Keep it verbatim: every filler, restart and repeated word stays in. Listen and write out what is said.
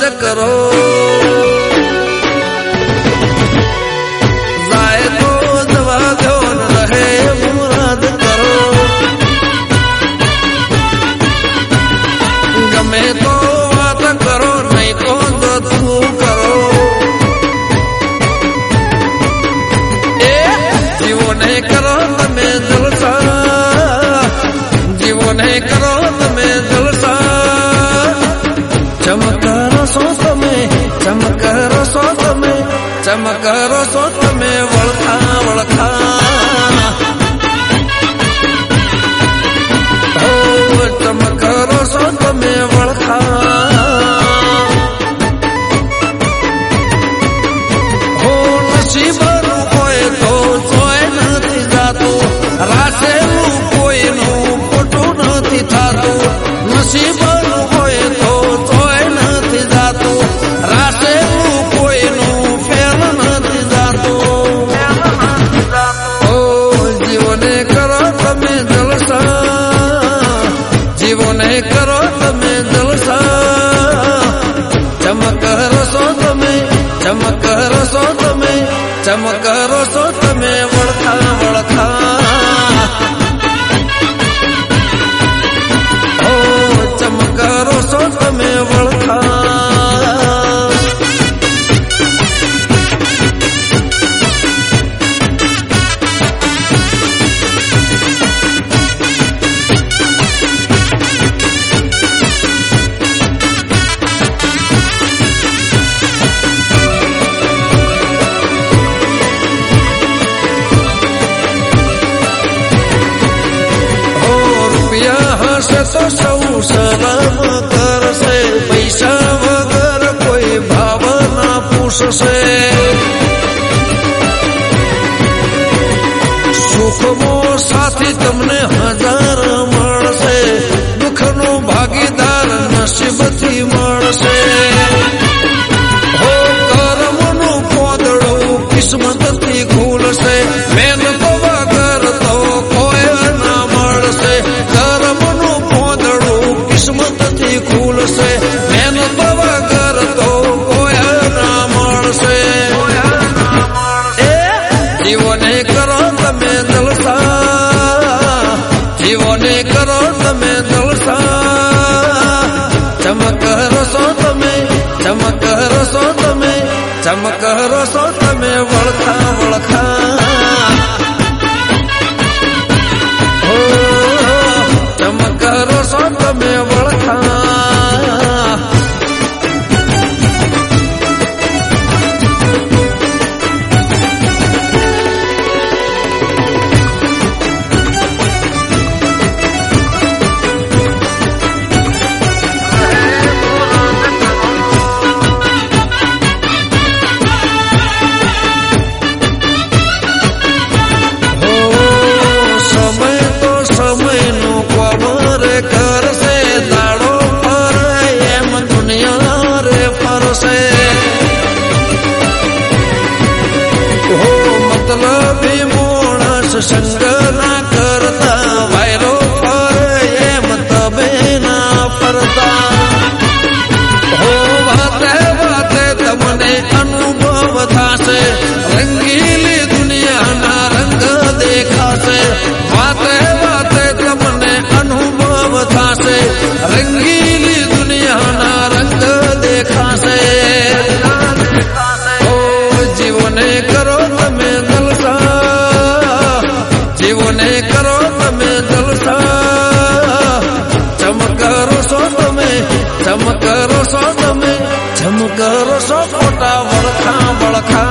करो जाए तो जवा दो रहे मुराद करो गमे तो बात करो नहीं तो तू करो ए जीवो नहीं करो तमे जलसा जीवो नहीं करो तमे जलसा चमकारो सो तमे चमकारो सो तमे चमकारो सो तमे वळखा वळखा हो चमकारो सो तमे वळखा हो नसीबनु कोई तो जोय नथी जातो रासेलु कोईनु खोटू नथी थातो नसीबनु कोई तो जोय नथी जातो रासेलु कोईनु फेल नथी जातो ओ जीवने करो तमे जलसा जीवने करो तमे जलसा चमकारो सो तमे चमकारो सो तमे चमकारो सो तमे वळखा वळखा ओ चमकारो सो तमे वळखा हसे तो सौ सलाम करसे पैसा वगर कोई भावना पूछसे सुखमो साथी तमने हजार मळसे दुखनो भागीदार नसीबथी मळसे हो कर्मनु पोदळो किस्मतथी खुलसे मेहनत वगर तो कोई ना मळसे किस्मतथी खुलसे मेहनत वगर तो कोई ना मळसे जीवने करो तमे जलसा जीवने करो तमे जलसा चमकारो सो तमे चमकारो सो तमे चमकारो सो तमे वळखा वळखा हो चमकारो सो तमे वळखा मतलबी मोणस संग ना करता वायरो पर एम तबे ना फरता हो वाते वाते तमने अनुभव थासे रंगीली दुनिया ना रंग देखासे वाते वाते तमने अनुभव थासे रंगीली दुनिया ना रंग देखासे हो जीवने करो तमे जलसा जीवने करो तमे जलसा चमकारो सो तमे चमकारो सो तमे चमकारो सो खोटा वळखा वळखा